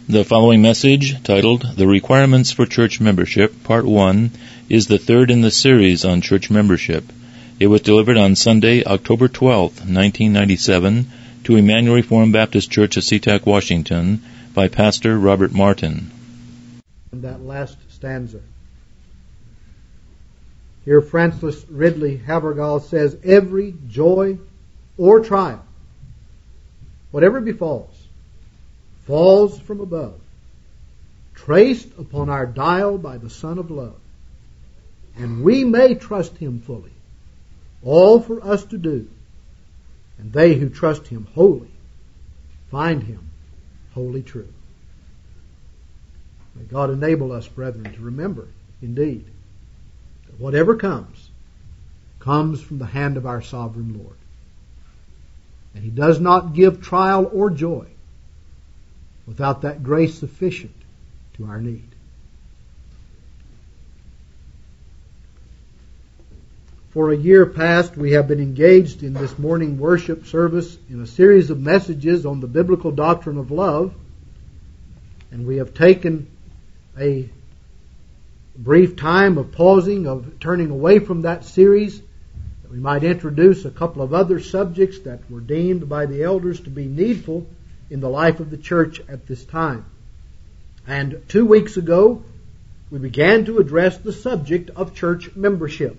The following message, titled The Requirements for Church Membership, Part 1, is the third in the series on church membership. It was delivered on Sunday, October 12, 1997, to Emmanuel Reformed Baptist Church of SeaTac, Washington, by Pastor Robert Martin. That last stanza. Here Francis Ridley Havergal says, every joy or trial, whatever befalls, falls from above, traced upon our dial by the Son of Love. And we may trust Him fully, all for us to do. And they who trust Him wholly find Him wholly true. May God enable us, brethren, to remember, indeed, that whatever comes from the hand of our sovereign Lord. And He does not give trial or joy without that grace sufficient to our need. For a year past, we have been engaged in this morning worship service in a series of messages on the biblical doctrine of love, and we have taken a brief time of pausing, of turning away from that series, that we might introduce a couple of other subjects that were deemed by the elders to be needful in the life of the church at this time. And 2 weeks ago, we began to address the subject of church membership.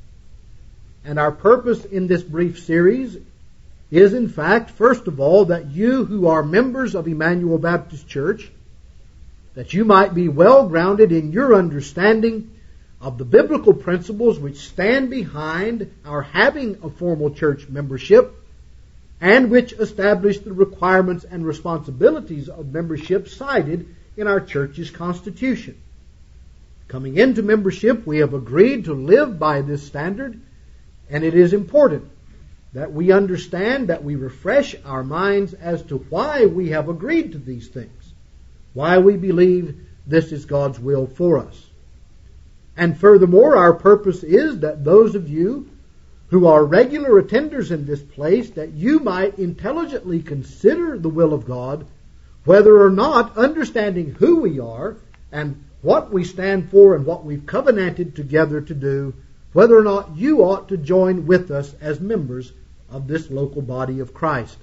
And our purpose in this brief series is, in fact, first of all, that you who are members of Emmanuel Baptist Church, that you might be well grounded in your understanding of the biblical principles which stand behind our having a formal church membership, and which establish the requirements and responsibilities of membership cited in our church's constitution. Coming into membership, we have agreed to live by this standard, and it is important that we understand, that we refresh our minds as to why we have agreed to these things, why we believe this is God's will for us. And furthermore, our purpose is that those of you who are regular attenders in this place, that you might intelligently consider the will of God, whether or not, understanding who we are and what we stand for and what we've covenanted together to do, whether or not you ought to join with us as members of this local body of Christ.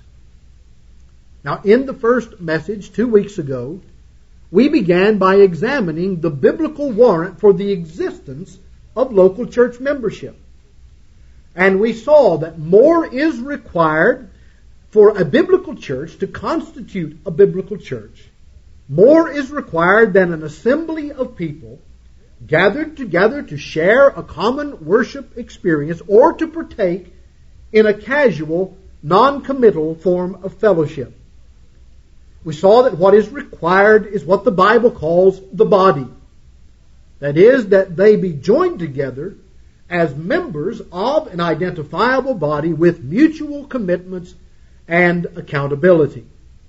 Now, in the first message 2 weeks ago, we began by examining the biblical warrant for the existence of local church membership. And we saw that more is required for a biblical church to constitute a biblical church. More is required than an assembly of people gathered together to share a common worship experience or to partake in a casual, non-committal form of fellowship. We saw that what is required is what the Bible calls the body. That is, that they be joined together as members of an identifiable body with mutual commitments and accountability.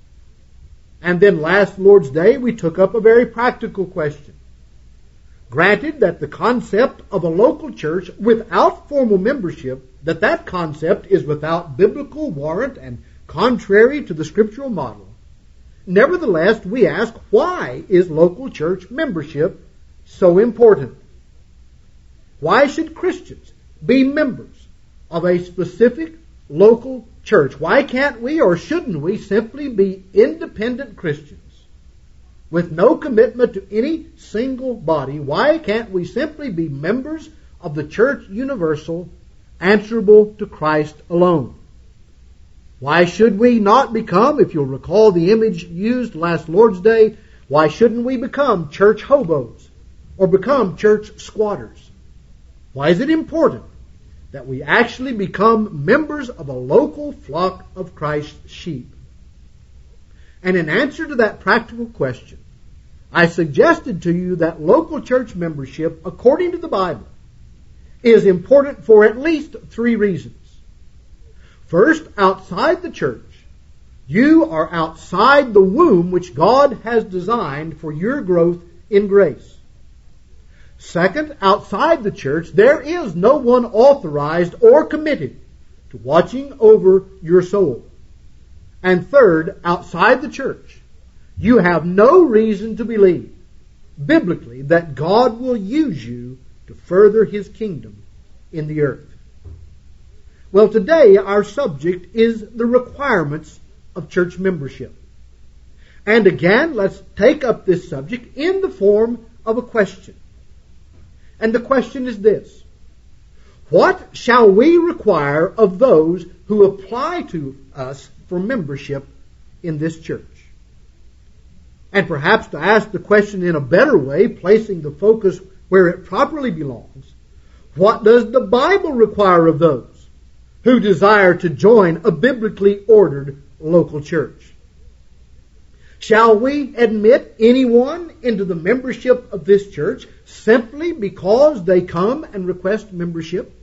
And then last Lord's Day, we took up a very practical question. Granted that the concept of a local church without formal membership, that concept is without biblical warrant and contrary to the scriptural model. Nevertheless, we ask, why is local church membership so important? Why should Christians be members of a specific local church? Why can't we or shouldn't we simply be independent Christians with no commitment to any single body? Why can't we simply be members of the church universal, answerable to Christ alone? Why should we not become, if you'll recall the image used last Lord's Day, why shouldn't we become church hobos or become church squatters? Why is it important that we actually become members of a local flock of Christ's sheep? And in answer to that practical question, I suggested to you that local church membership, according to the Bible, is important for at least 3 reasons. First, outside the church, you are outside the womb which God has designed for your growth in grace. Second, outside the church, there is no one authorized or committed to watching over your soul. And third, outside the church, you have no reason to believe, biblically, that God will use you to further His kingdom in the earth. Well, today our subject is the requirements of church membership. And again, let's take up this subject in the form of a question. And the question is this: what shall we require of those who apply to us for membership in this church? And perhaps to ask the question in a better way, placing the focus where it properly belongs, what does the Bible require of those who desire to join a biblically ordered local church? Shall we admit anyone into the membership of this church simply because they come and request membership?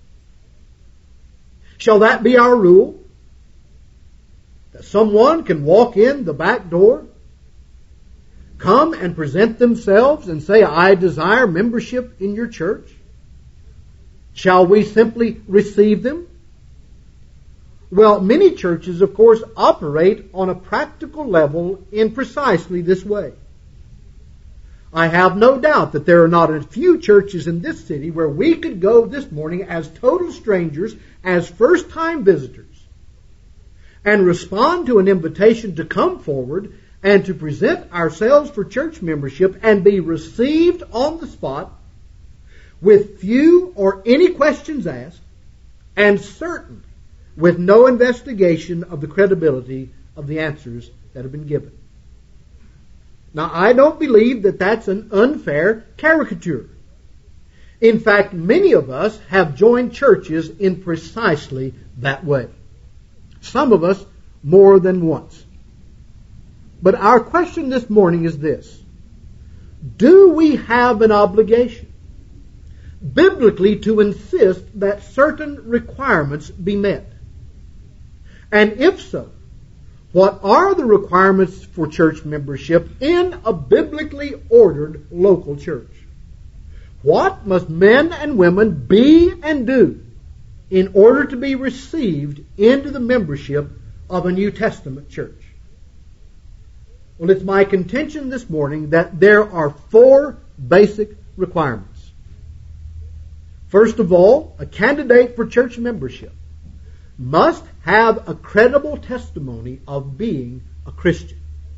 Shall that be our rule? That someone can walk in the back door, come and present themselves and say, I desire membership in your church? Shall we simply receive them? Well, many churches, of course, operate on a practical level in precisely this way. I have no doubt that there are not a few churches in this city where we could go this morning as total strangers, as first-time visitors, and respond to an invitation to come forward and to present ourselves for church membership and be received on the spot with few or any questions asked, and certain with no investigation of the credibility of the answers that have been given. Now, I don't believe that that's an unfair caricature. In fact, many of us have joined churches in precisely that way. Some of us more than once. But our question this morning is this: do we have an obligation biblically to insist that certain requirements be met? And if so, what are the requirements for church membership in a biblically ordered local church? What must men and women be and do in order to be received into the membership of a New Testament church? Well, it's my contention this morning that there are 4 basic requirements. First of all, a candidate for church membership must have a credible testimony of being a Christian.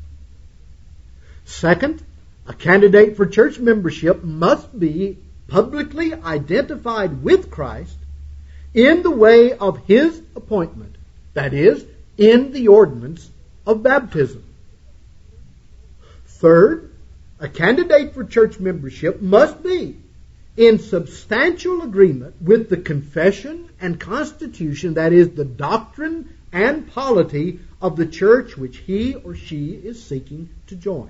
Second, a candidate for church membership must be publicly identified with Christ in the way of His appointment, that is, in the ordinance of baptism. Third, a candidate for church membership must be in substantial agreement with the confession and constitution, that is, the doctrine and polity of the church which he or she is seeking to join.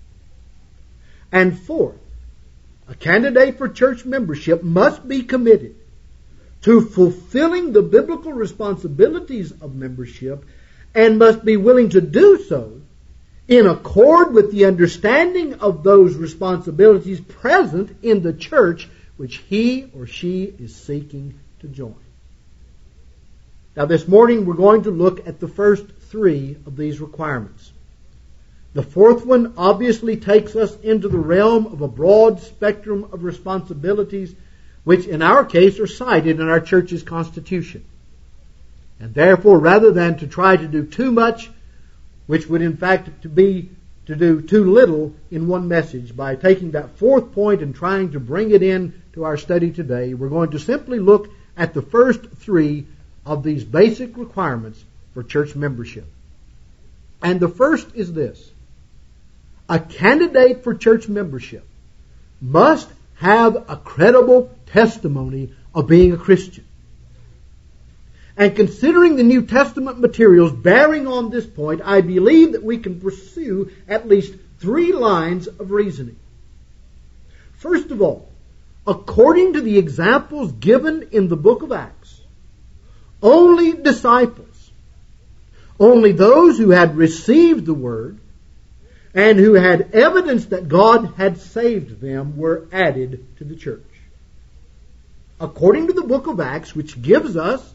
And fourth, a candidate for church membership must be committed to fulfilling the biblical responsibilities of membership and must be willing to do so in accord with the understanding of those responsibilities present in the church which he or she is seeking to join. Now, this morning we're going to look at the first 3 of these requirements. The fourth one obviously takes us into the realm of a broad spectrum of responsibilities which in our case are cited in our church's constitution. And therefore, rather than to try to do too much, which would in fact be to do too little in one message, by taking that 4th point and trying to bring it in to our study today, we're going to simply look at the first 3 of these basic requirements for church membership. And the first is this: a candidate for church membership must have a credible testimony of being a Christian. And considering the New Testament materials bearing on this point, I believe that we can pursue at least 3 lines of reasoning. First of all, according to the examples given in the book of Acts, only disciples, only those who had received the word and who had evidence that God had saved them were added to the church. According to the book of Acts, which gives us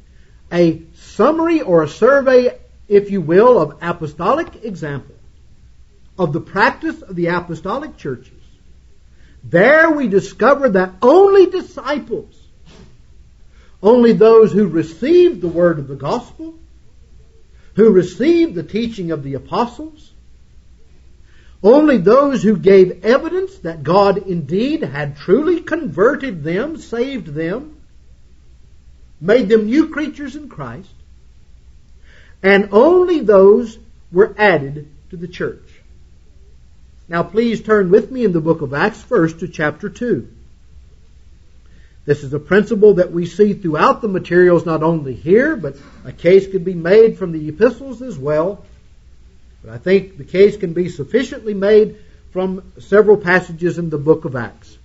a summary or a survey, if you will, of apostolic example, of the practice of the apostolic churches, there we discover that only disciples, only those who received the word of the gospel, who received the teaching of the apostles, only those who gave evidence that God indeed had truly converted them, saved them, made them new creatures in Christ, and only those were added to the church. Now please turn with me in the book of Acts first to chapter 2. This is a principle that we see throughout the materials, not only here, but a case could be made from the epistles as well. But I think the case can be sufficiently made from several passages in the book of Acts.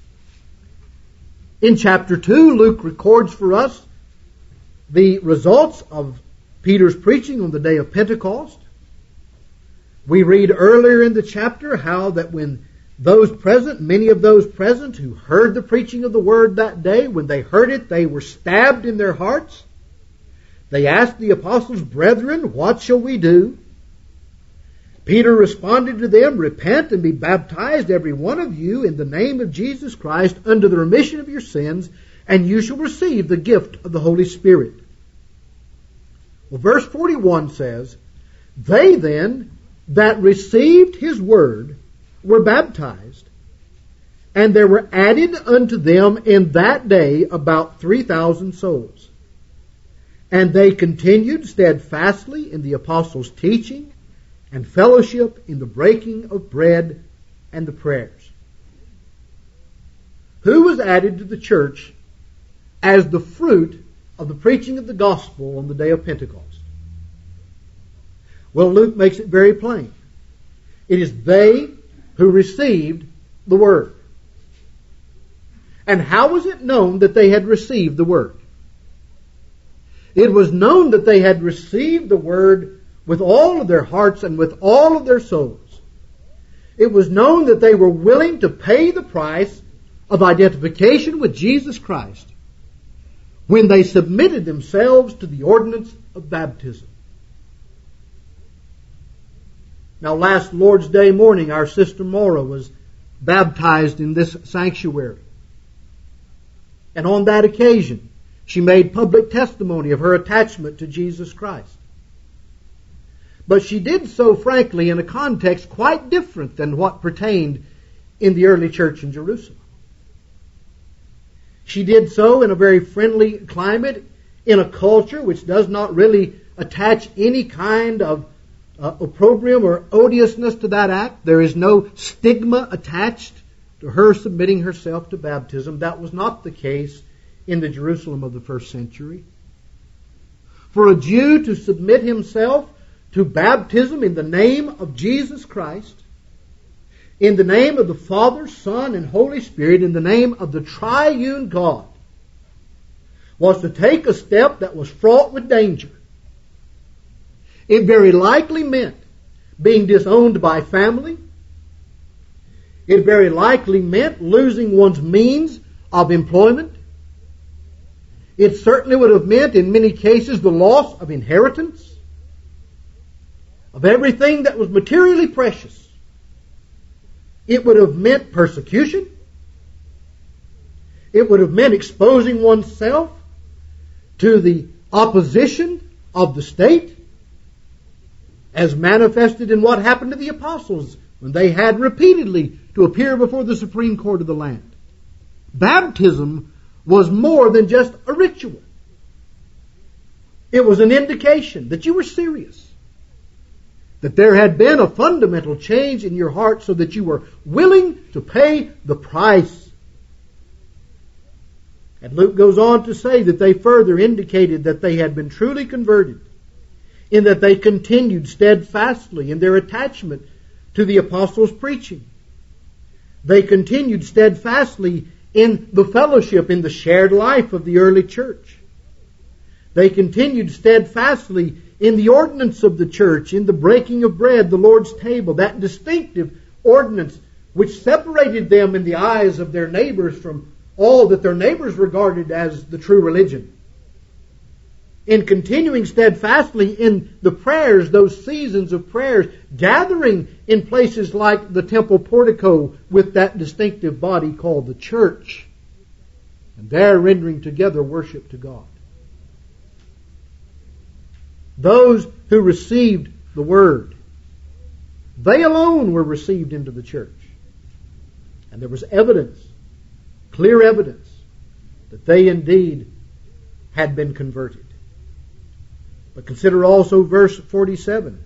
In chapter 2, Luke records for us the results of Peter's preaching on the day of Pentecost. We read earlier in the chapter how that when those present, many of those present who heard the preaching of the word that day, when they heard it, they were stabbed in their hearts. They asked the apostles, "Brethren, what shall we do?" Peter responded to them, "Repent and be baptized, every one of you, in the name of Jesus Christ, unto the remission of your sins, and you shall receive the gift of the Holy Spirit." Well, verse 41 says, "They then that received his word were baptized, and there were added unto them in that day about 3,000 souls. And they continued steadfastly in the apostles' teaching and fellowship, in the breaking of bread and the prayers." Who was added to the church as the fruit of the preaching of the gospel on the day of Pentecost? Well, Luke makes it very plain. It is they who received the word. And how was it known that they had received the word? It was known that they had received the word with all of their hearts and with all of their souls. It was known that they were willing to pay the price of identification with Jesus Christ when they submitted themselves to the ordinance of baptism. Now, last Lord's Day morning, our sister Maura was baptized in this sanctuary. And on that occasion, she made public testimony of her attachment to Jesus Christ. But she did so, frankly, in a context quite different than what pertained in the early church in Jerusalem. She did so in a very friendly climate, in a culture which does not really attach any kind of opprobrium or odiousness to that act. There is no stigma attached to her submitting herself to baptism. That was not the case in the Jerusalem of the first century. For a Jew to submit himself to baptism in the name of Jesus Christ, in the name of the Father, Son, and Holy Spirit, in the name of the triune God, was to take a step that was fraught with danger. It very likely meant being disowned by family. It very likely meant losing one's means of employment. It certainly would have meant, in many cases, the loss of inheritance, of everything that was materially precious. It would have meant persecution. It would have meant exposing oneself to the opposition of the state, as manifested in what happened to the apostles when they had repeatedly to appear before the supreme court of the land. Baptism was more than just a ritual. It was an indication that you were serious, that there had been a fundamental change in your heart so that you were willing to pay the price. And Luke goes on to say that they further indicated that they had been truly converted, in that they continued steadfastly in their attachment to the apostles' preaching. They continued steadfastly in the fellowship, in the shared life of the early church. They continued steadfastly in the ordinance of the church, in the breaking of bread, the Lord's table, that distinctive ordinance which separated them in the eyes of their neighbors from all that their neighbors regarded as the true religion. in continuing steadfastly in the prayers, those seasons of prayers, gathering in places like the temple portico with that distinctive body called the church, and there rendering together worship to God. Those who received the Word, they alone were received into the church. And there was evidence, clear evidence, that they indeed had been converted. But consider also verse 47.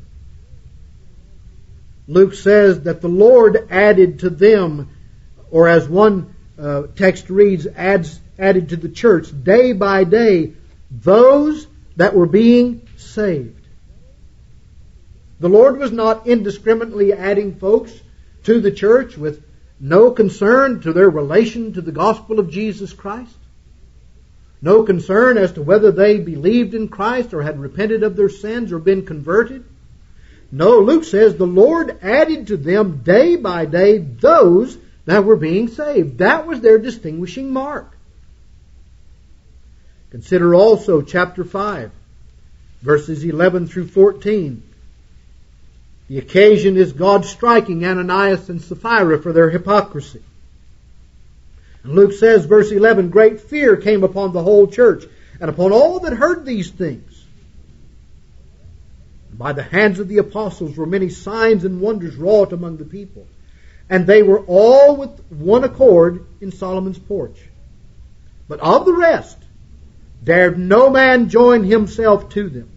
Luke says that the Lord added to them, or as one text reads, added to the church day by day those that were being saved. The Lord was not indiscriminately adding folks to the church with no concern to their relation to the gospel of Jesus Christ. No concern as to whether they believed in Christ or had repented of their sins or been converted. No, Luke says the Lord added to them day by day those that were being saved. That was their distinguishing mark. Consider also chapter 5, verses 11 through 14. The occasion is God striking Ananias and Sapphira for their hypocrisy. And Luke says, verse 11, great fear came upon the whole church and upon all that heard these things. And by the hands of the apostles were many signs and wonders wrought among the people. And they were all with one accord in Solomon's porch. But of the rest dared no man join himself to them.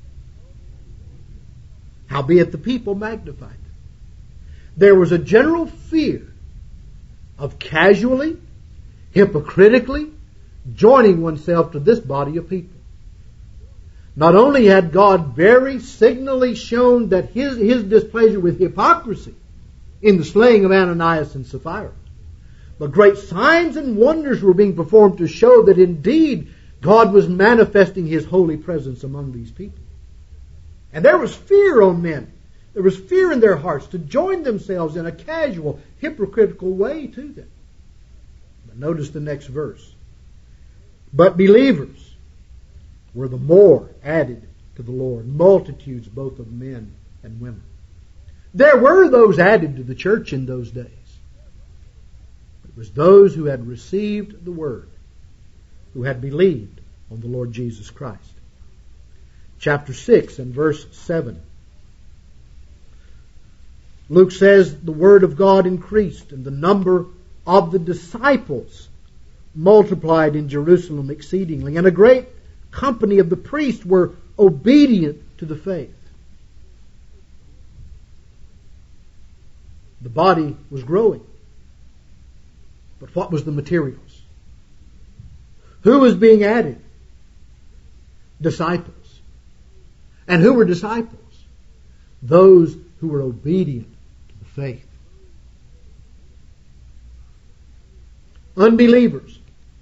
Howbeit the people magnified them. There was a general fear of casually, hypocritically joining oneself to this body of people. Not only had God very signally shown that his displeasure with hypocrisy in the slaying of Ananias and Sapphira, but great signs and wonders were being performed to show that indeed God was manifesting His holy presence among these people. And there was fear on men. There was fear in their hearts to join themselves in a casual, hypocritical way to them. But notice the next verse. But believers were the more added to the Lord, multitudes both of men and women. There were those added to the church in those days. It was those who had received the Word, who had believed on the Lord Jesus Christ. Chapter 6 and verse 7. Luke says the Word of God increased and the number of the disciples multiplied in Jerusalem exceedingly, and a great company of the priests were obedient to the faith. The body was growing. But what was the materials? Who was being added? Disciples. And who were disciples? Those who were obedient to the faith. Unbelievers.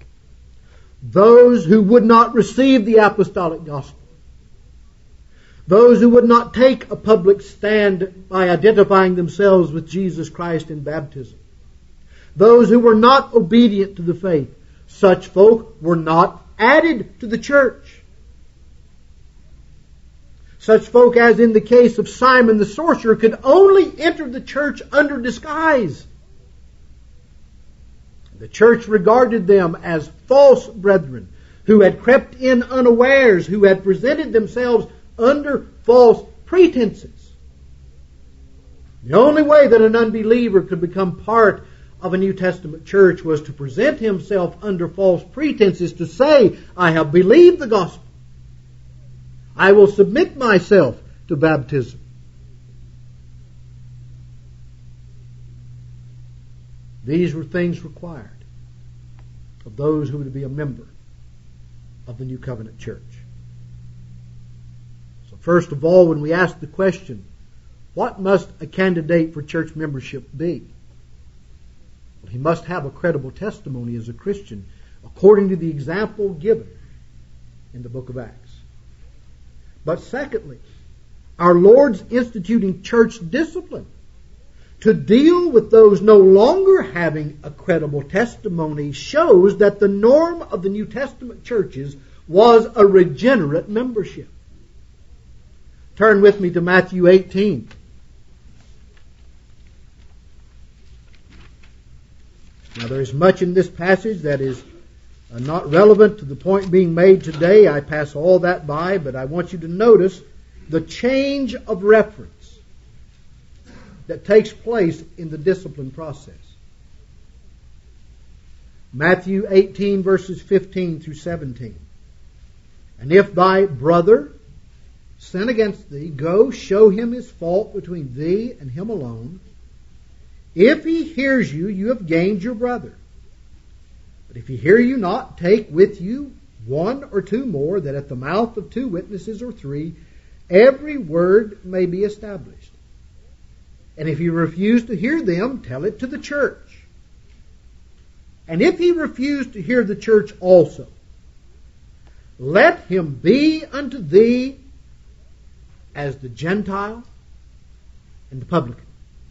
Those who would not receive the apostolic gospel. Those who would not take a public stand by identifying themselves with Jesus Christ in baptism. Those who were not obedient to the faith. Such folk were not added to the church. Such folk, as in the case of Simon the sorcerer, could only enter the church under disguise. The church regarded them as false brethren who had crept in unawares, who had presented themselves under false pretenses. The only way that an unbeliever could become part of a New Testament church was to present himself under false pretenses, to say, I have believed the gospel. I will submit myself to baptism. These were things required of those who were to be a member of the New Covenant Church. So first of all, when we ask the question, what must a candidate for church membership be? Well, he must have a credible testimony as a Christian according to the example given in the book of Acts. But secondly, our Lord's instituting church discipline to deal with those no longer having a credible testimony shows that the norm of the New Testament churches was a regenerate membership. Turn with me to Matthew 18. Now there is much in this passage that is not relevant to the point being made today. I pass all that by, but I want you to notice the change of reference that takes place in the discipline process. Matthew 18 verses 15 through 17. And if thy brother sin against thee, go show him his fault between thee and him alone. If he hears you, you have gained your brother. But if he hear you not, take with you one or two more, that at the mouth of two witnesses or three, every word may be established. And if he refuse to hear them, tell it to the church. And if he refuse to hear the church also, let him be unto thee as the Gentile and the publican.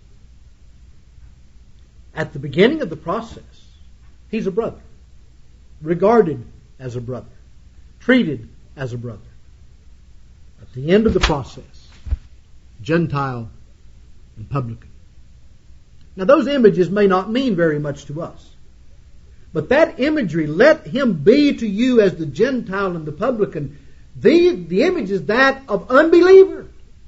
At the beginning of the process, he's a brother, regarded as a brother, treated as a brother. At the end of the process, Gentile and publican. Now those images may not mean very much to us. But that imagery, let him be to you as the Gentile and the publican, the image is that of unbeliever.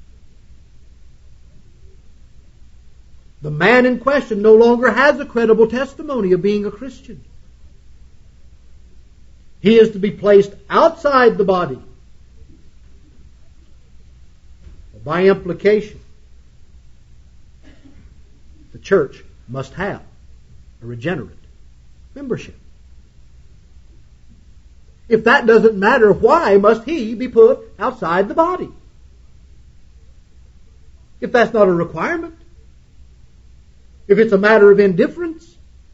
The man in question no longer has a credible testimony of being a Christian. He is to be placed outside the body. By implication, the church must have a regenerate membership. If that doesn't matter, why must he be put outside the body? If that's not a requirement, if it's a matter of indifference,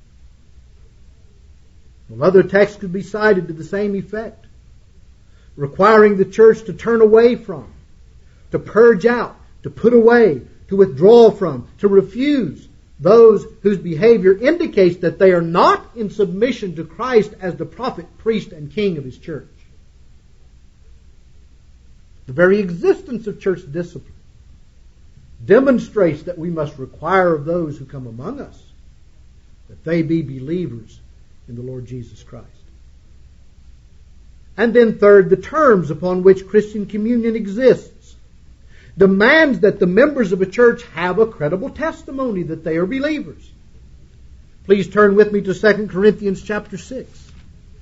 well, other texts could be cited to the same effect, requiring the church to turn away from, to purge out, to put away, to withdraw from, to refuse those whose behavior indicates that they are not in submission to Christ as the prophet, priest, and king of his church. The very existence of church discipline demonstrates that we must require of those who come among us that they be believers in the Lord Jesus Christ. And then third, the terms upon which Christian communion exists demands that the members of a church have a credible testimony that they are believers. Please turn with me to 2 Corinthians chapter 6.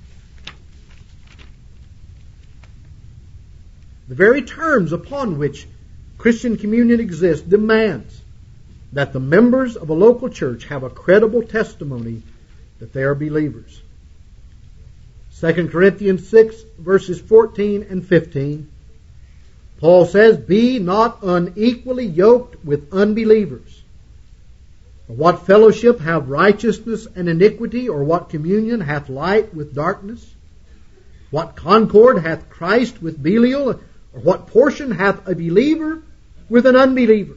The very terms upon which Christian communion exists demands that the members of a local church have a credible testimony that they are believers. 2 Corinthians 6 verses 14 and 15. Paul says, be not unequally yoked with unbelievers. For what fellowship have righteousness and iniquity, or what communion hath light with darkness? What concord hath Christ with Belial, or what portion hath a believer with an unbeliever?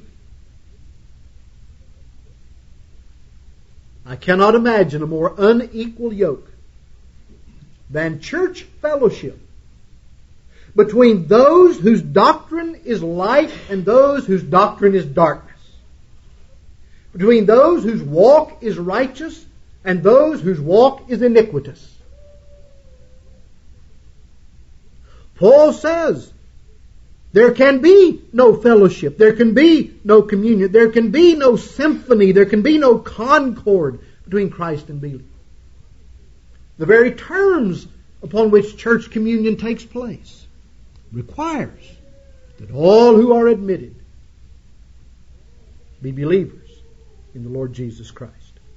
I cannot imagine a more unequal yoke than church fellowship between those whose doctrine is light and those whose doctrine is darkness. Between those whose walk is righteous and those whose walk is iniquitous. Paul says there can be no fellowship, there can be no communion, there can be no symphony, there can be no concord between Christ and Belial. The very terms upon which church communion takes place requires that all who are admitted be believers in the Lord Jesus Christ.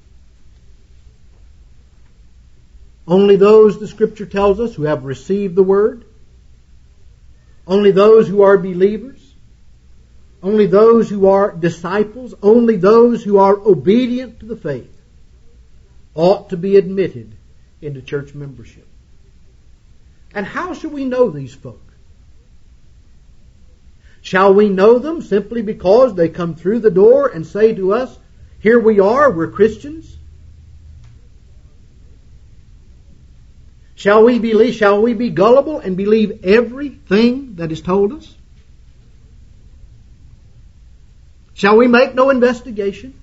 Only those, the Scripture tells us, who have received the Word, only those who are believers, only those who are disciples, only those who are obedient to the faith ought to be admitted into church membership. And how shall we know these folk? Shall we know them simply because they come through the door and say to us, here we are, we're Christians? Shall we be gullible and believe everything that is told us? Shall we make no investigation?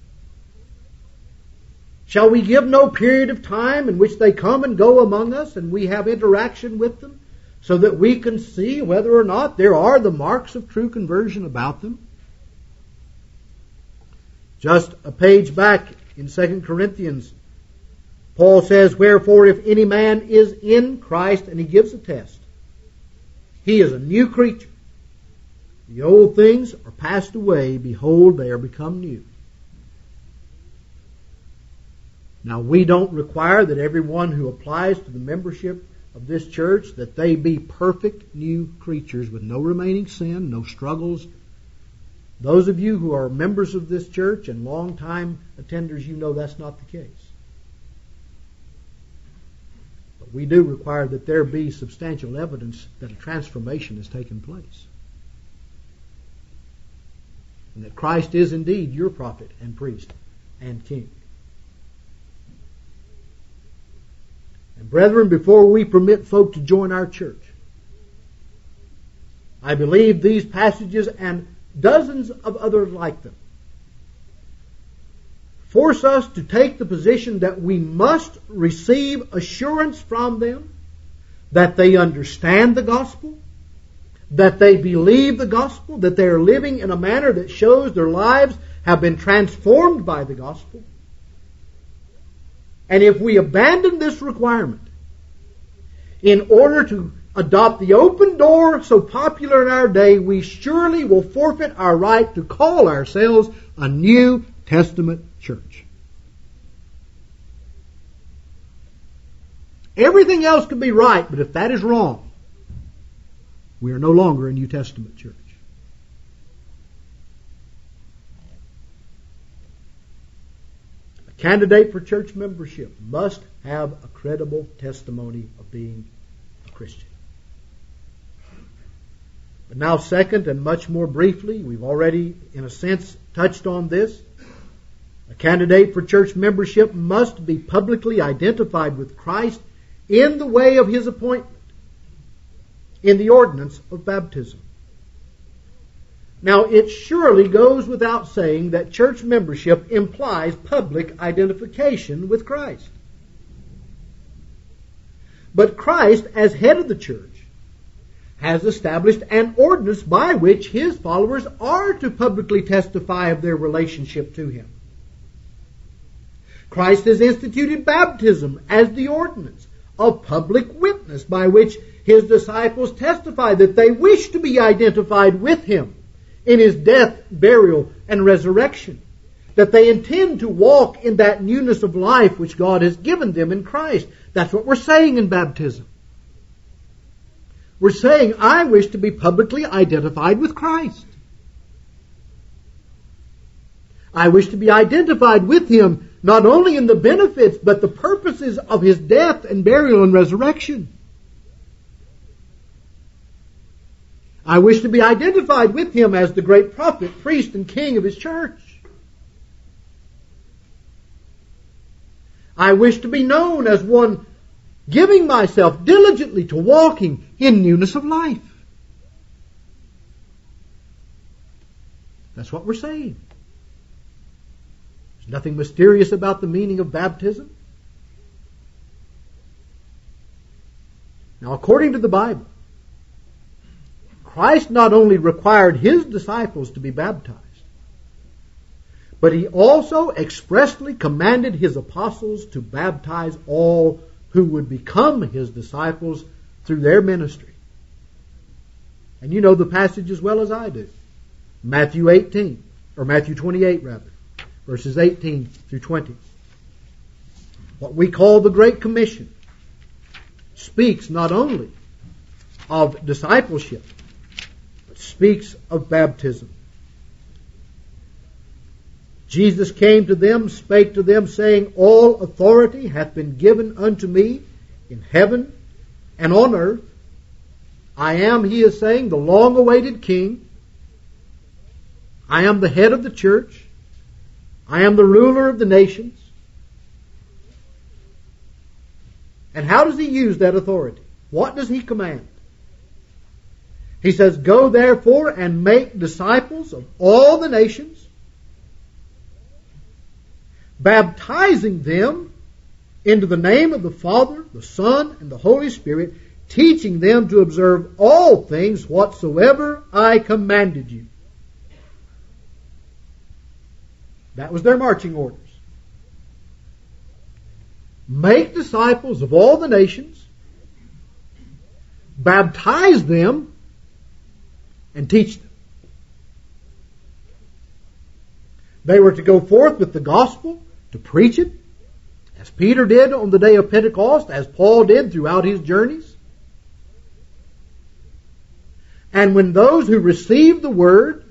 Shall we give no period of time in which they come and go among us and we have interaction with them so that we can see whether or not there are the marks of true conversion about them? Just a page back in 2 Corinthians, Paul says, "Wherefore if any man is in Christ," and he gives a test, "he is a new creature. The old things are passed away. Behold, they are become new." Now, we don't require that everyone who applies to the membership of this church that they be perfect new creatures with no remaining sin, no struggles. Those of you who are members of this church and long-time attenders, you know that's not the case. But we do require that there be substantial evidence that a transformation has taken place. And that Christ is indeed your prophet and priest and king. And brethren, before we permit folk to join our church, I believe these passages and dozens of others like them force us to take the position that we must receive assurance from them that they understand the gospel, that they believe the gospel, that they are living in a manner that shows their lives have been transformed by the gospel. And if we abandon this requirement in order to adopt the open door so popular in our day, we surely will forfeit our right to call ourselves a New Testament church. Everything else could be right, but if that is wrong, we are no longer a New Testament church. A candidate for church membership must have a credible testimony of being a Christian. But now, second, and much more briefly, we've already, in a sense, touched on this. A candidate for church membership must be publicly identified with Christ in the way of His appointment, in the ordinance of baptism. Now, it surely goes without saying that church membership implies public identification with Christ. But Christ, as head of the church, has established an ordinance by which His followers are to publicly testify of their relationship to Him. Christ has instituted baptism as the ordinance of public witness by which His disciples testify that they wish to be identified with Him in His death, burial, and resurrection, that they intend to walk in that newness of life which God has given them in Christ. That's what we're saying in baptism. We're saying, I wish to be publicly identified with Christ. I wish to be identified with Him not only in the benefits, but the purposes of His death and burial and resurrection. I wish to be identified with Him as the great prophet, priest, and king of His church. I wish to be known as one giving myself diligently to walking in newness of life. That's what we're saying. There's nothing mysterious about the meaning of baptism. Now, according to the Bible, Christ not only required His disciples to be baptized, but He also expressly commanded His apostles to baptize all who would become His disciples through their ministry. And you know the passage as well as I do. Matthew 28 rather, verses 18 through 20. What we call the Great Commission speaks not only of discipleship, but speaks of baptism. Jesus came to them, spake to them, saying, All authority hath been given unto me in heaven and on earth. I am, He is saying, the long-awaited King. I am the head of the church. I am the ruler of the nations. And how does he use that authority? What does he command? He says, "Go therefore and make disciples of all the nations, baptizing them into the name of the Father, the Son, and the Holy Spirit, teaching them to observe all things whatsoever I commanded you." That was their marching orders. Make disciples of all the nations, baptize them, and teach them. They were to go forth with the gospel, to preach it, as Peter did on the day of Pentecost, as Paul did throughout his journeys. And when those who received the word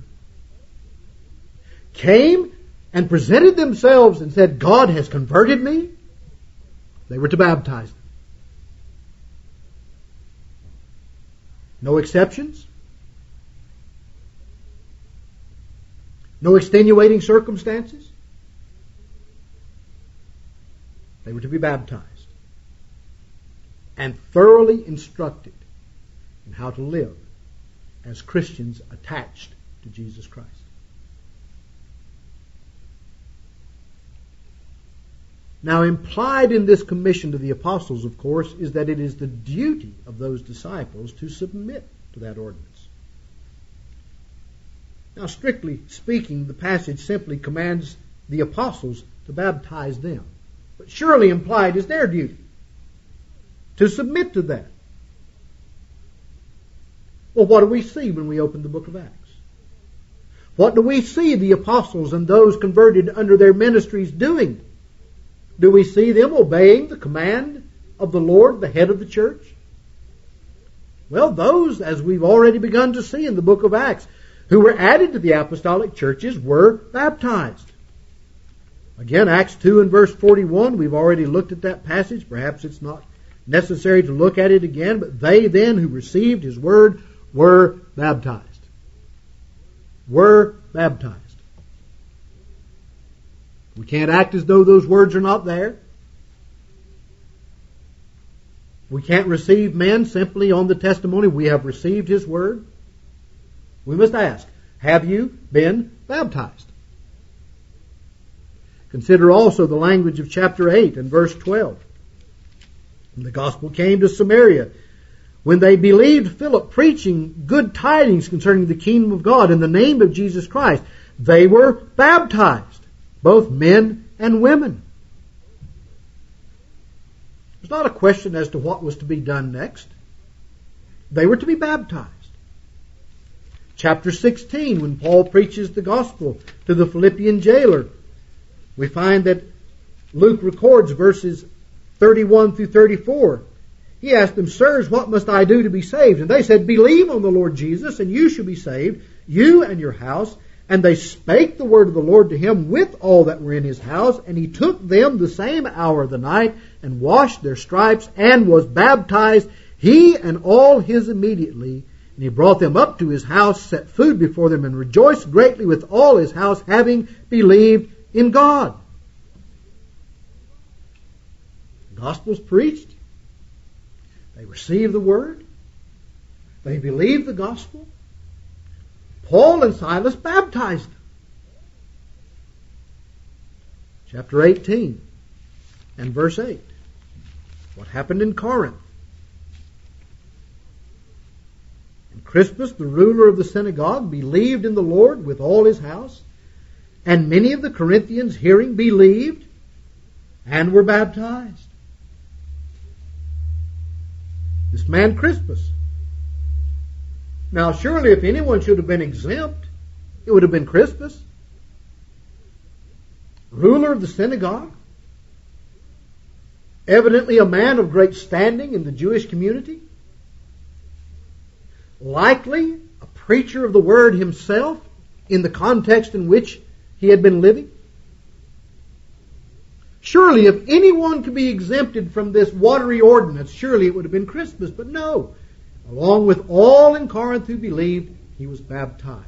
came and presented themselves and said, "God has converted me," they were to baptize them. No exceptions. No extenuating circumstances. They were to be baptized and thoroughly instructed in how to live as Christians attached to Jesus Christ. Now, implied in this commission to the apostles, of course, is that it is the duty of those disciples to submit to that ordinance. Now, strictly speaking, the passage simply commands the apostles to baptize them. But surely implied is their duty to submit to that. Well, what do we see when we open the book of Acts? What do we see the apostles and those converted under their ministries doing? Do we see them obeying the command of the Lord, the head of the church? Well, those, as we've already begun to see in the book of Acts, who were added to the apostolic churches were baptized. Again, Acts 2 and verse 41, we've already looked at that passage. Perhaps it's not necessary to look at it again, but they then who received his word were baptized. Were baptized. We can't act as though those words are not there. We can't receive men simply on the testimony, "We have received his word." We must ask, have you been baptized? Consider also the language of chapter 8 and verse 12. When the gospel came to Samaria, when they believed Philip preaching good tidings concerning the kingdom of God in the name of Jesus Christ, they were baptized, both men and women. It's not a question as to what was to be done next. They were to be baptized. Chapter 16, when Paul preaches the gospel to the Philippian jailer, we find that Luke records verses 31 through 34. He asked them, "Sirs, what must I do to be saved?" And they said, "Believe on the Lord Jesus, and you shall be saved, you and your house." And they spake the word of the Lord to him with all that were in his house. And he took them the same hour of the night, and washed their stripes, and was baptized, he and all his immediately. And he brought them up to his house, set food before them, and rejoiced greatly with all his house, having believed in God. The gospel's preached. They received the word. They believed the gospel. Paul and Silas baptized them. Chapter 18 and verse 8. What happened in Corinth? And Crispus, the ruler of the synagogue, believed in the Lord with all his house. And many of the Corinthians, hearing, believed and were baptized. This man Crispus. Now, surely if anyone should have been exempt, it would have been Crispus. Ruler of the synagogue. Evidently a man of great standing in the Jewish community. Likely a preacher of the word himself in the context in which he had been living. Surely if anyone could be exempted from this watery ordinance, surely it would have been Crispus. But no. Along with all in Corinth who believed, he was baptized.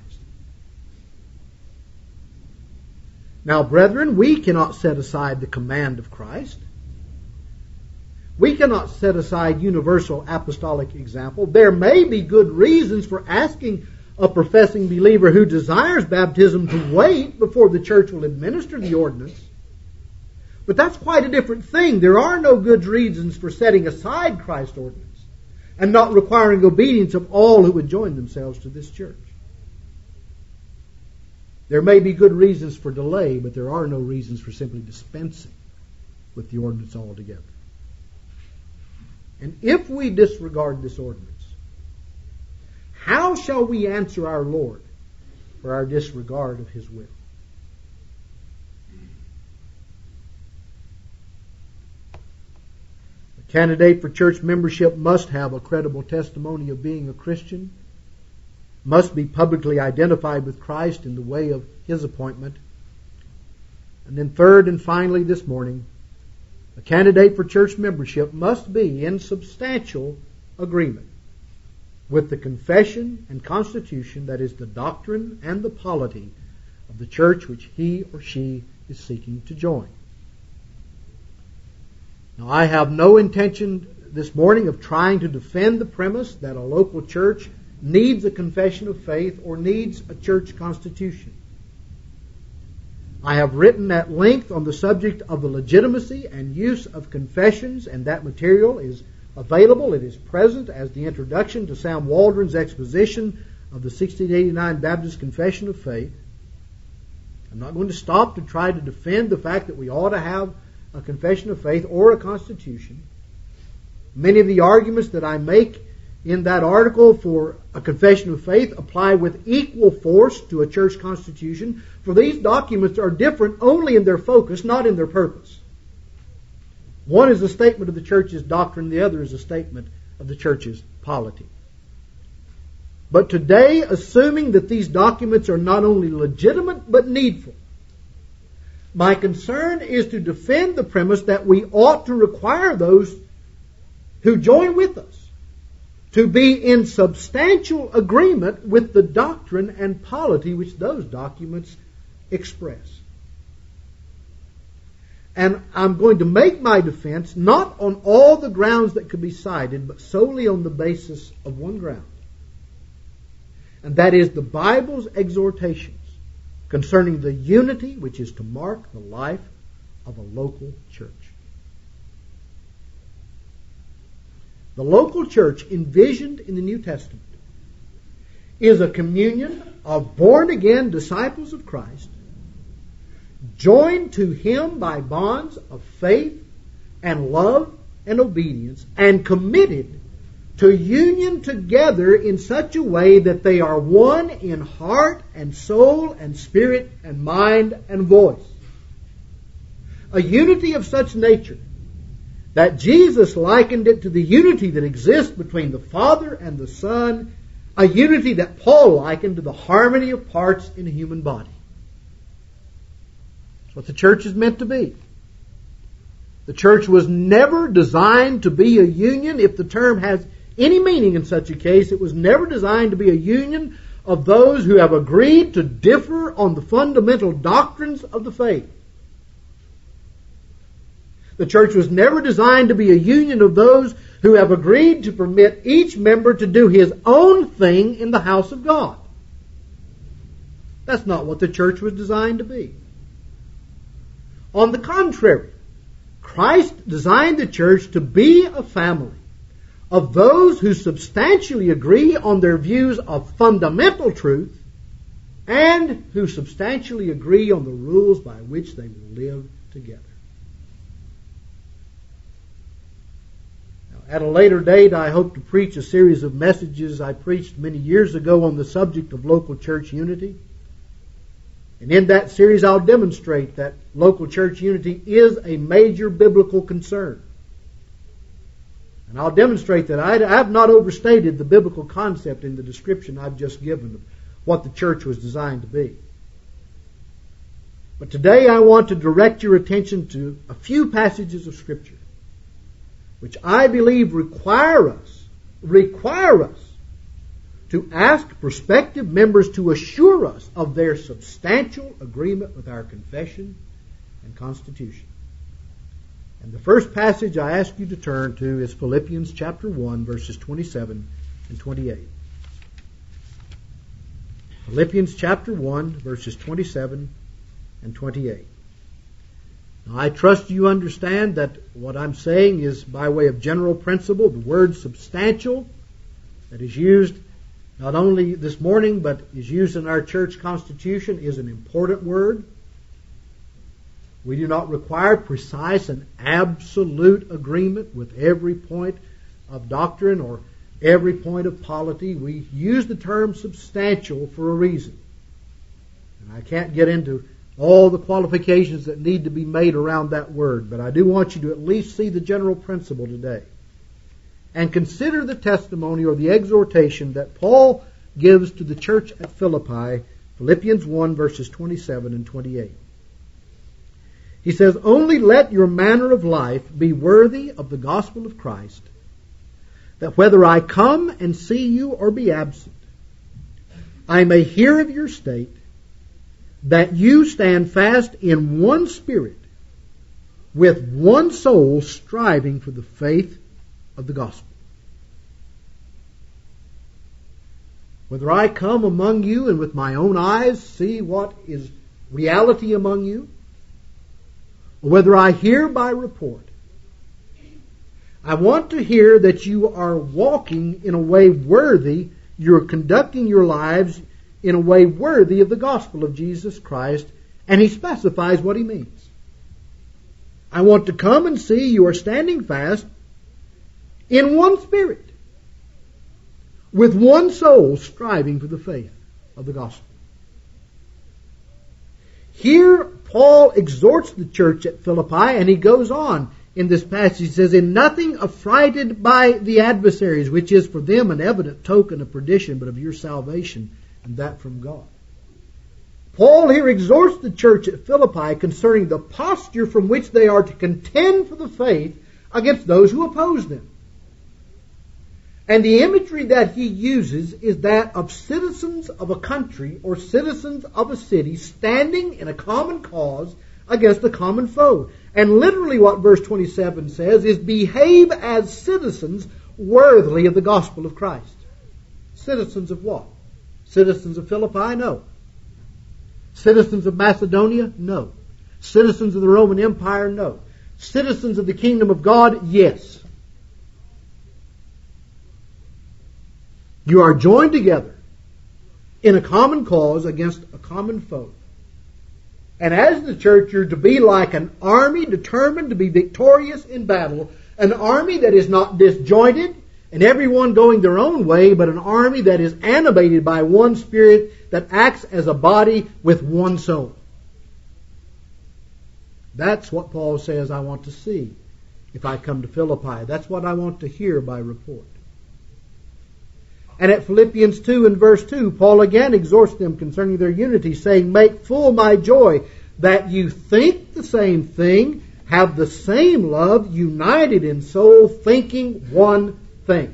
Now, brethren, we cannot set aside the command of Christ. We cannot set aside universal apostolic example. There may be good reasons for asking a professing believer who desires baptism to wait before the church will administer the ordinance. But that's quite a different thing. There are no good reasons for setting aside Christ's ordinance and not requiring obedience of all who would join themselves to this church. There may be good reasons for delay, but there are no reasons for simply dispensing with the ordinance altogether. And if we disregard this ordinance, how shall we answer our Lord for our disregard of His will? The candidate for church membership must have a credible testimony of being a Christian, must be publicly identified with Christ in the way of His appointment. And then third and finally this morning, a candidate for church membership must be in substantial agreement with the confession and constitution, that is, the doctrine and the polity of the church which he or she is seeking to join. Now, I have no intention this morning of trying to defend the premise that a local church needs a confession of faith or needs a church constitution. I have written at length on the subject of the legitimacy and use of confessions, and that material is available. It is present as the introduction to Sam Waldron's exposition of the 1689 Baptist Confession of Faith. I'm not going to stop to try to defend the fact that we ought to have a confession of faith or a constitution. Many of the arguments that I make in that article for a confession of faith apply with equal force to a church constitution, for these documents are different only in their focus, not in their purpose. One is a statement of the church's doctrine, the other is a statement of the church's polity. But today, assuming that these documents are not only legitimate but needful, my concern is to defend the premise that we ought to require those who join with us to be in substantial agreement with the doctrine and polity which those documents express. And I'm going to make my defense not on all the grounds that could be cited, but solely on the basis of one ground. And that is the Bible's exhortations concerning the unity which is to mark the life of a local church. The local church envisioned in the New Testament is a communion of born-again disciples of Christ, joined to Him by bonds of faith and love and obedience, and committed to union together in such a way that they are one in heart and soul and spirit and mind and voice. A unity of such nature that Jesus likened it to the unity that exists between the Father and the Son, a unity that Paul likened to the harmony of parts in a human body. That's what the church is meant to be. The church was never designed to be a union. If the term has any meaning in such a case, it was never designed to be a union of those who have agreed to differ on the fundamental doctrines of the faith. The church was never designed to be a union of those who have agreed to permit each member to do his own thing in the house of God. That's not what the church was designed to be. On the contrary, Christ designed the church to be a family of those who substantially agree on their views of fundamental truth and who substantially agree on the rules by which they will live together. At a later date, I hope to preach a series of messages I preached many years ago on the subject of local church unity. And in that series, I'll demonstrate that local church unity is a major biblical concern. And I'll demonstrate that I have not overstated the biblical concept in the description I've just given of what the church was designed to be. But today I want to direct your attention to a few passages of Scripture which I believe require us to ask prospective members to assure us of their substantial agreement with our confession and constitution. And the first passage I ask you to turn to is Philippians chapter 1, verses 27 and 28. Philippians chapter 1, verses 27 and 28. Now, I trust you understand that what I'm saying is by way of general principle. The word substantial that is used not only this morning but is used in our church constitution is an important word. We do not require precise and absolute agreement with every point of doctrine or every point of polity. We use the term substantial for a reason. And I can't get into all the qualifications that need to be made around that word, but I do want you to at least see the general principle today. And consider the testimony or the exhortation that Paul gives to the church at Philippi, Philippians 1, verses 27 and 28. He says, "Only let your manner of life be worthy of the gospel of Christ, that whether I come and see you or be absent, I may hear of your state, that you stand fast in one spirit, with one soul, striving for the faith of the gospel." Whether I come among you and with my own eyes see what is reality among you, or whether I hear by report, I want to hear that you are walking in a way worthy, you're conducting your lives in a way worthy of the gospel of Jesus Christ, and he specifies what he means. I want to come and see you are standing fast in one spirit, with one soul, striving for the faith of the gospel. Here, Paul exhorts the church at Philippi, and he goes on in this passage. He says, "In nothing affrighted by the adversaries, which is for them an evident token of perdition, but of your salvation, and that from God." Paul here exhorts the church at Philippi concerning the posture from which they are to contend for the faith against those who oppose them. And the imagery that he uses is that of citizens of a country or citizens of a city standing in a common cause against a common foe. And literally what verse 27 says is, behave as citizens worthily of the gospel of Christ. Citizens of what? Citizens of Philippi? No. Citizens of Macedonia? No. Citizens of the Roman Empire? No. Citizens of the kingdom of God? Yes. You are joined together in a common cause against a common foe. And as the church, you're to be like an army determined to be victorious in battle. An army that is not disjointed and everyone going their own way, but an army that is animated by one spirit that acts as a body with one soul. That's what Paul says I want to see if I come to Philippi. That's what I want to hear by report. And at Philippians 2 and verse 2, Paul again exhorts them concerning their unity, saying, "Make full my joy, that you think the same thing, have the same love, united in soul, thinking one thing."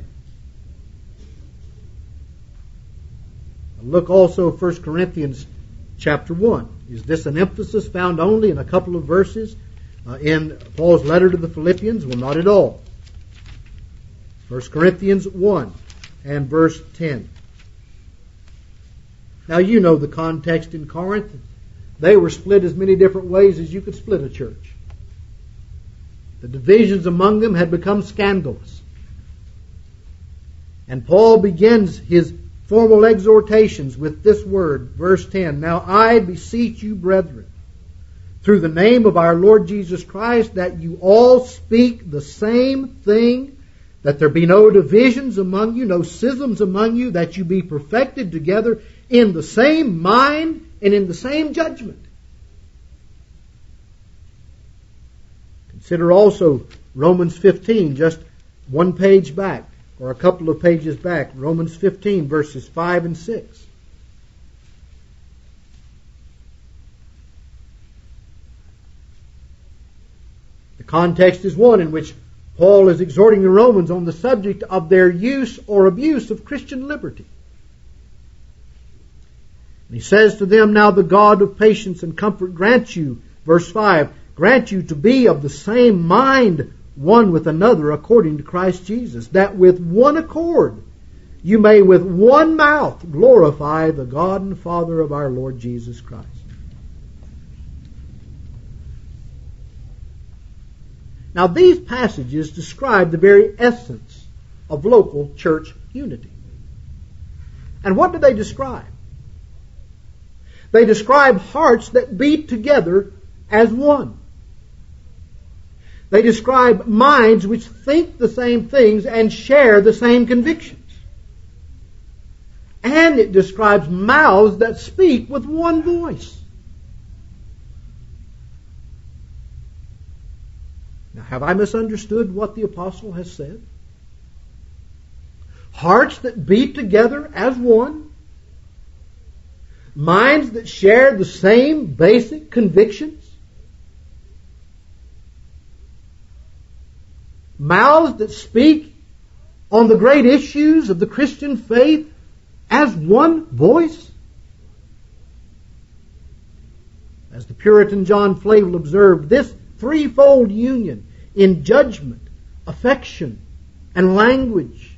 Look also at 1 Corinthians chapter 1. Is this an emphasis found only in a couple of verses in Paul's letter to the Philippians? Well, not at all. 1 Corinthians 1. And verse 10. Now you know the context in Corinth. They were split as many different ways as you could split a church. The divisions among them had become scandalous. And Paul begins his formal exhortations with this word, verse 10. "Now I beseech you, brethren, through the name of our Lord Jesus Christ, that you all speak the same thing, that there be no divisions among you, no schisms among you, that you be perfected together in the same mind and in the same judgment." Consider also Romans 15, just one page back, or a couple of pages back. Romans 15, verses 5 and 6. The context is one in which Paul is exhorting the Romans on the subject of their use or abuse of Christian liberty. And he says to them, "Now the God of patience and comfort grant you," verse 5, grant you to be of the same mind one with another according to Christ Jesus, that with one accord you may with one mouth glorify the God and Father of our Lord Jesus Christ. Now these passages describe the very essence of local church unity. And what do they describe? They describe hearts that beat together as one. They describe minds which think the same things and share the same convictions. And it describes mouths that speak with one voice. Now, have I misunderstood what the apostle has said? Hearts that beat together as one. Minds that share the same basic convictions. Mouths that speak on the great issues of the Christian faith as one voice. As the Puritan John Flavel observed, this threefold union in judgment, affection, and language.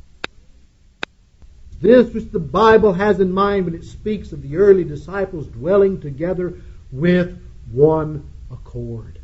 This which the Bible has in mind when it speaks of the early disciples dwelling together with one accord.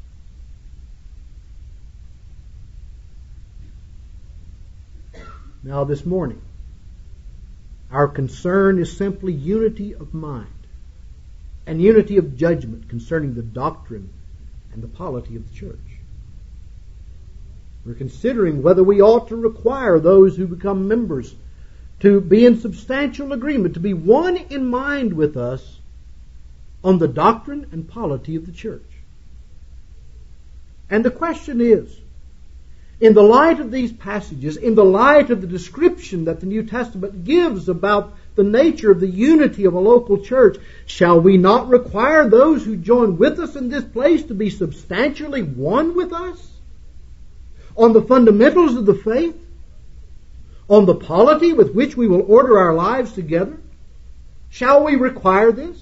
Now this morning, our concern is simply unity of mind and unity of judgment concerning the doctrine and the polity of the church. We're considering whether we ought to require those who become members to be in substantial agreement, to be one in mind with us on the doctrine and polity of the church. And the question is, in the light of these passages, in the light of the description that the New Testament gives about the nature of the unity of a local church, shall we not require those who join with us in this place to be substantially one with us on the fundamentals of the faith, on the polity with which we will order our lives together? Shall we require this?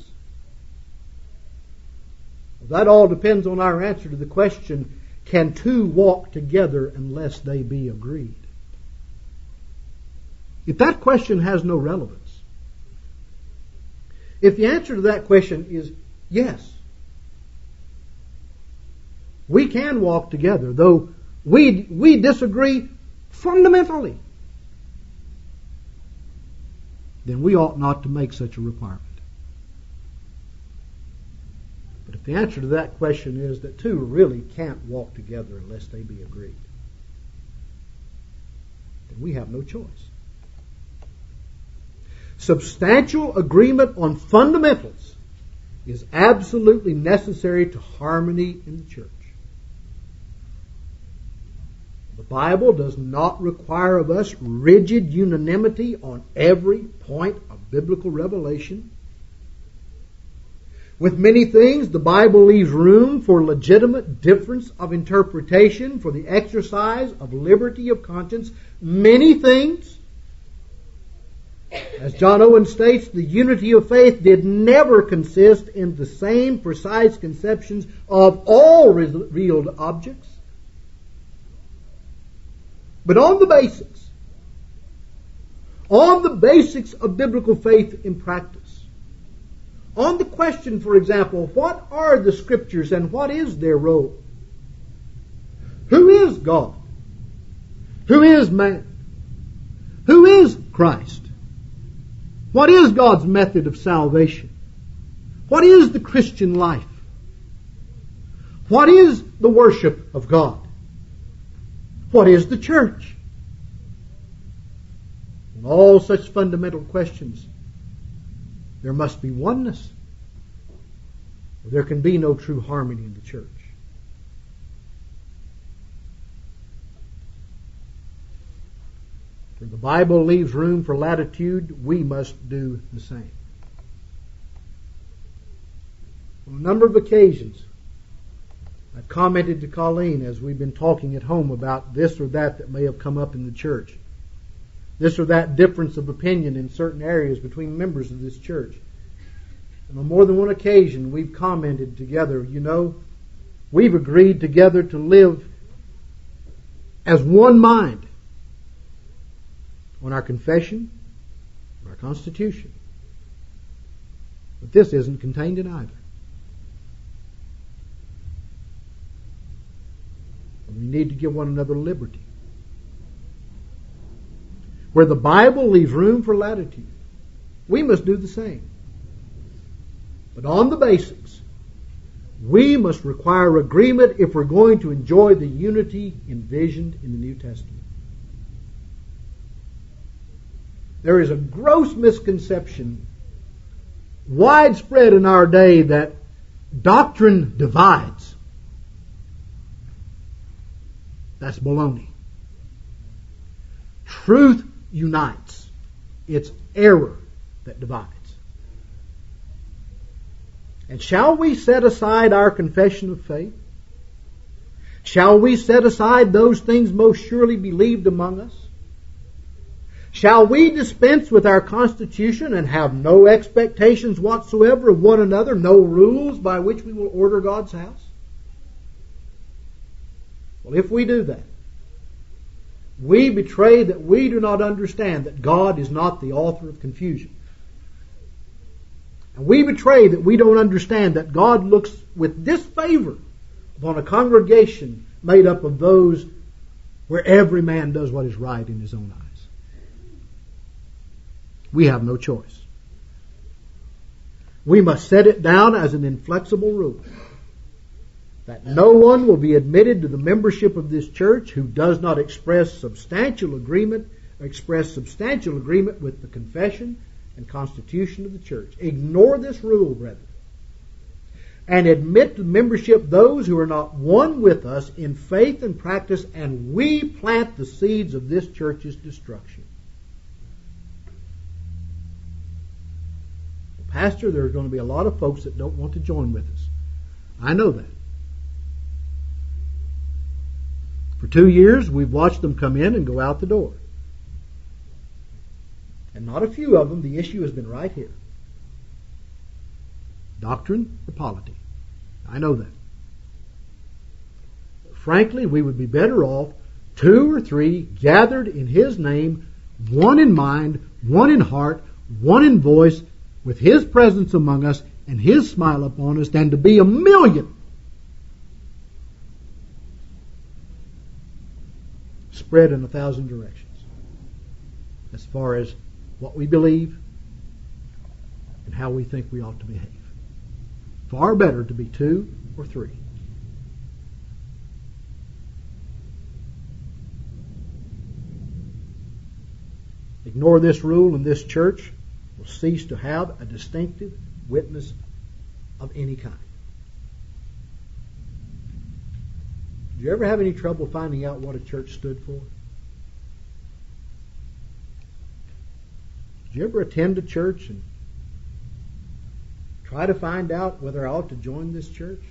That all depends on our answer to the question, can two walk together unless they be agreed? If that question has no relevance, if the answer to that question is yes, we can walk together, though we disagree fundamentally, then we ought not to make such a requirement. But if the answer to that question is that two really can't walk together unless they be agreed, then we have no choice. Substantial agreement on fundamentals is absolutely necessary to harmony in the church. The Bible does not require of us rigid unanimity on every point of biblical revelation. With many things, the Bible leaves room for legitimate difference of interpretation, for the exercise of liberty of conscience. Many things, as John Owen states, the unity of faith did never consist in the same precise conceptions of all revealed objects. But on the basics of biblical faith in practice, on the question, for example, what are the Scriptures and what is their role? Who is God? Who is man? Who is Christ? What is God's method of salvation? What is the Christian life? What is the worship of God? What is the church? In all such fundamental questions, there must be oneness. There can be no true harmony in the church. When the Bible leaves room for latitude, we must do the same. On a number of occasions, I've commented to Colleen as we've been talking at home about this or that may have come up in the church. This or that difference of opinion in certain areas between members of this church. And on more than one occasion, we've commented together, we've agreed together to live as one mind on our confession, our Constitution. But this isn't contained in either. We need to give one another liberty. Where the Bible leaves room for latitude, we must do the same. But on the basics, we must require agreement if we're going to enjoy the unity envisioned in the New Testament. There is a gross misconception widespread in our day that doctrine divides. That's baloney. Truth unites. It's error that divides. And shall we set aside our confession of faith? Shall we set aside those things most surely believed among us? Shall we dispense with our Constitution and have no expectations whatsoever of one another, no rules by which we will order God's house? Well, if we do that, we betray that we do not understand that God is not the author of confusion. And we betray that we don't understand that God looks with disfavor upon a congregation made up of those where every man does what is right in his own eyes. We have no choice. We must set it down as an inflexible rule that no one will be admitted to the membership of this church who does not express substantial agreement with the confession and constitution of the church. Ignore this rule, brethren, and admit to membership those who are not one with us in faith and practice, and we plant the seeds of this church's destruction. Pastor, there are going to be a lot of folks that don't want to join with us. I know that. For 2 years, we've watched them come in and go out the door. And not a few of them, the issue has been right here. Doctrine or polity. I know that. But frankly, we would be better off 2 or 3 gathered in His name, one in mind, one in heart, one in voice, with His presence among us and His smile upon us, than to be 1,000,000 spread in 1,000 directions as far as what we believe and how we think we ought to behave. Far better to be 2 or 3. Ignore this rule and this church will cease to have a distinctive witness of any kind. Did you ever have any trouble finding out what a church stood for? Did you ever attend a church and try to find out whether I ought to join this church?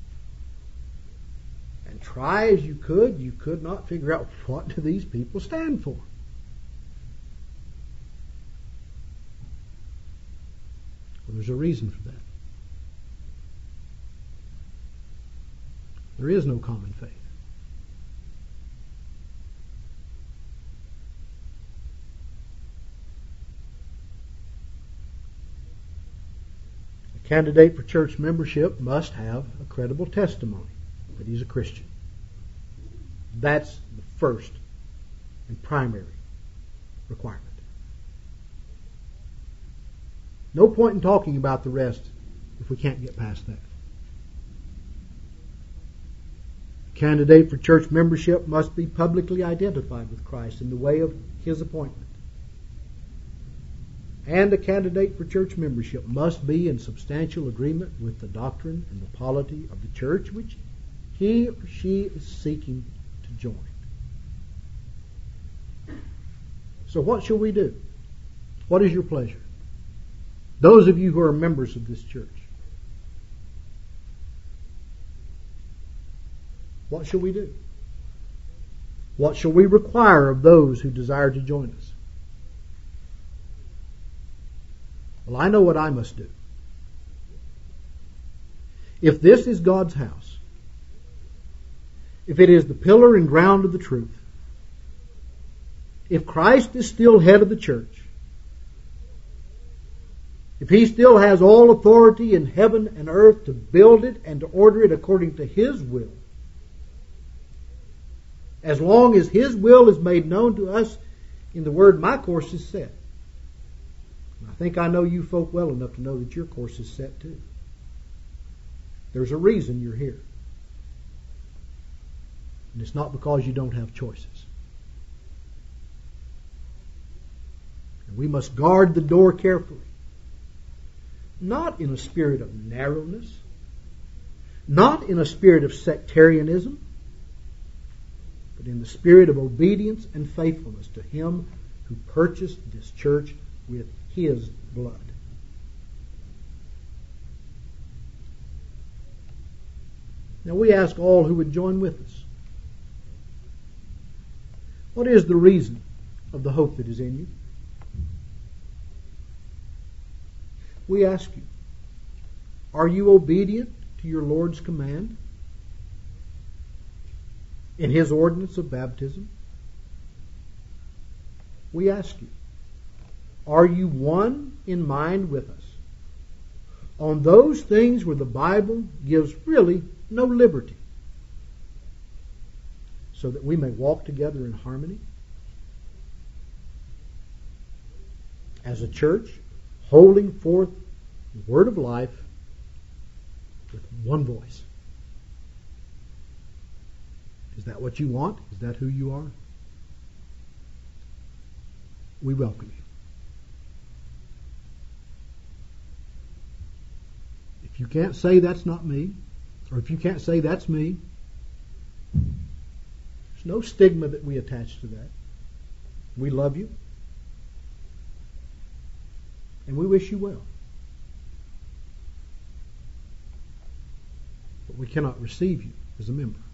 And try as you could not figure out what do these people stand for. Well, there's a reason for that. There is no common faith. A candidate for church membership must have a credible testimony that he's a Christian. That's the first and primary requirement. No point in talking about the rest if we can't get past that. A candidate for church membership must be publicly identified with Christ in the way of His appointment. And a candidate for church membership must be in substantial agreement with the doctrine and the polity of the church which he or she is seeking to join. So what shall we do? What is your pleasure? Those of you who are members of this church, what shall we do? What shall we require of those who desire to join us? Well, I know what I must do. If this is God's house, if it is the pillar and ground of the truth, if Christ is still head of the church, if He still has all authority in heaven and earth to build it and to order it according to His will, as long as His will is made known to us in the Word, my course is set. I think I know you folk well enough to know that your course is set too. There's a reason you're here. And it's not because you don't have choices. And we must guard the door carefully. Not in a spirit of narrowness, not in a spirit of sectarianism, but in the spirit of obedience and faithfulness to Him who purchased this church with His blood. Now we ask all who would join with us, what is the reason of the hope that is in you? We ask you, are you obedient to your Lord's command in His ordinance of baptism? We ask you, are you one in mind with us on those things where the Bible gives really no liberty, so that we may walk together in harmony as a church, holding forth the word of life with one voice? Is that what you want? Is that who you are? We welcome you. If you can't say that's not me, or if you can't say that's me, there's no stigma that we attach to that. We love you, and we wish you well. But we cannot receive you as a member.